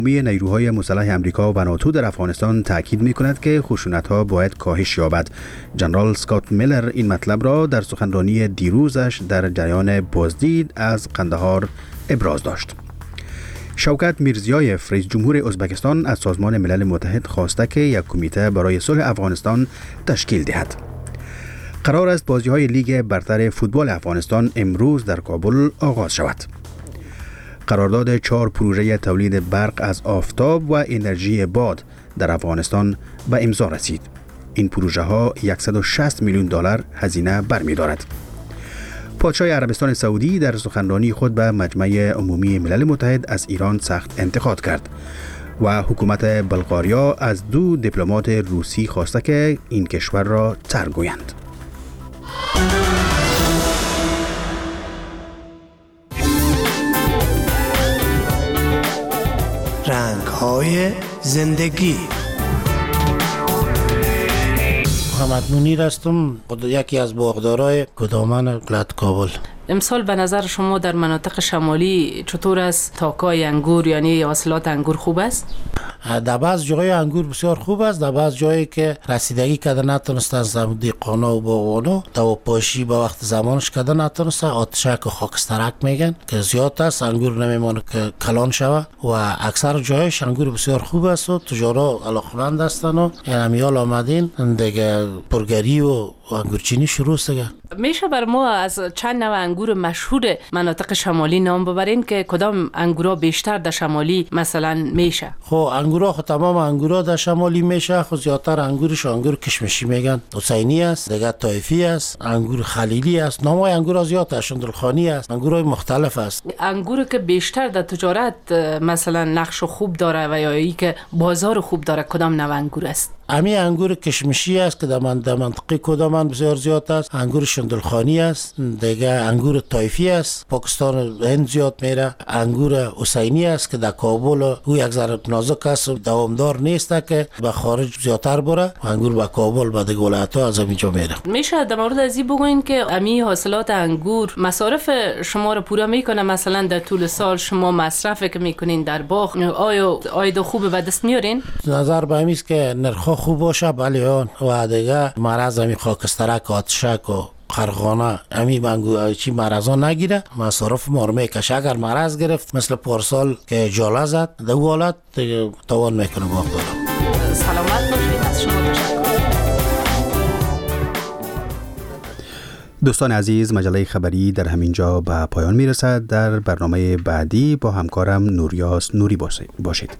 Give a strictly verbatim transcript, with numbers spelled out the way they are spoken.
نیروهای مسلح آمریکا و ناتو در افغانستان تاکید می‌کند که خشونت‌ها باید کاهش یابد. جنرال اسکات میلر این مطلب را در سخنرانی دیروزش در جریان بازدید از قندهار ابراز داشت. شوکت میرزیایف رئیس جمهور ازبکستان از سازمان ملل متحد خواسته که یک کمیته برای صلح افغانستان تشکیل دهد. قرار است بازی‌های لیگ برتر فوتبال افغانستان امروز در کابل آغاز شود. قرارداد چهار پروژه تولید برق از آفتاب و انرژی باد در افغانستان به امضا رسید. این پروژه ها صد و شصت میلیون دلار هزینه برمی‌دارد. پادشاه عربستان سعودی در سخنرانی خود به مجمع عمومی ملل متحد از ایران سخت انتقاد کرد و حکومت بلغاریا از دو دیپلمات روسی خواسته که این کشور را ترک گویند. رنگ‌های زندگی. محمد منیر هستم، یکی از باغدارای کدامن ولایت کابل. امسال به نظر شما در مناطق شمالی چطور است؟ تاکای انگور یعنی حاصلات انگور خوب است؟ در بعض جای انگور بسیار خوب است، در بعض جایی که رسیدگی کرده نتونستن دیقانا و باغبانا دوپاشی با وقت زمانش کرده نتونستن، آتشک و خاکسترک میگن که زیاد است، انگور نمیمونه که کلان شوه و اکثر جایش انگور بسیار خوب است و تجارا علاقمند هستن و امیال آمدین دیگه پرگری و انگورچینی شروع است. میشه بر ما از چند نوع انگور مشهور مناطق شمالی نام ببرین که کدام انگورا بیشتر در شمالی مثلا میشه؟ خب انگورا خب تمام انگورا در شمالی میشه، خب زیادتر انگورش انگور کشمشی میگن، حسینی است، دیگه طایفی است، انگور خلیلی است، نامای انگورا زیاد است، شندلخانی است، انگورای مختلف است. انگور که بیشتر در تجارت مثلا نقش خوب داره و یا ای که بازار خوب داره کدام نوع انگور است؟ امی انگور کشمشی است که در منطقه کدامن بسیار زیاد است، انگور شندلخانی است، دیگه انگور طایفی است، پاکستان و هند زیاد میره، انگور حسینی است که در کابل او یک ذره نازک است و دوامدار نیست که به خارج زیادتر بره، انگور به کابل به دیگه ولایت‌ها از اینجا میره. میشه در مورد از این بگوین که امی حاصلات انگور مصارف شما رو پورا میکنه؟ مثلا در طول سال شما مصرفی که میکنین در باغ آیا عاید خوب به دست میارین؟ نظر به این است که نرخ خوب باشه بله آن و دیگه مرض می خاکسترک آتشک و خرخانه امی منگو چی مرضا نگیره، مصارف ما رو میکشه. اگر مرض گرفت مثل پارسال که جاله زد در او حالت توان میکنه باغ دارم. سلامت باشید، از شما تشکر. دوستان عزیز، مجله خبری در همینجا به پایان میرسد. در برنامه بعدی با همکارم نوریاس نوری باشید.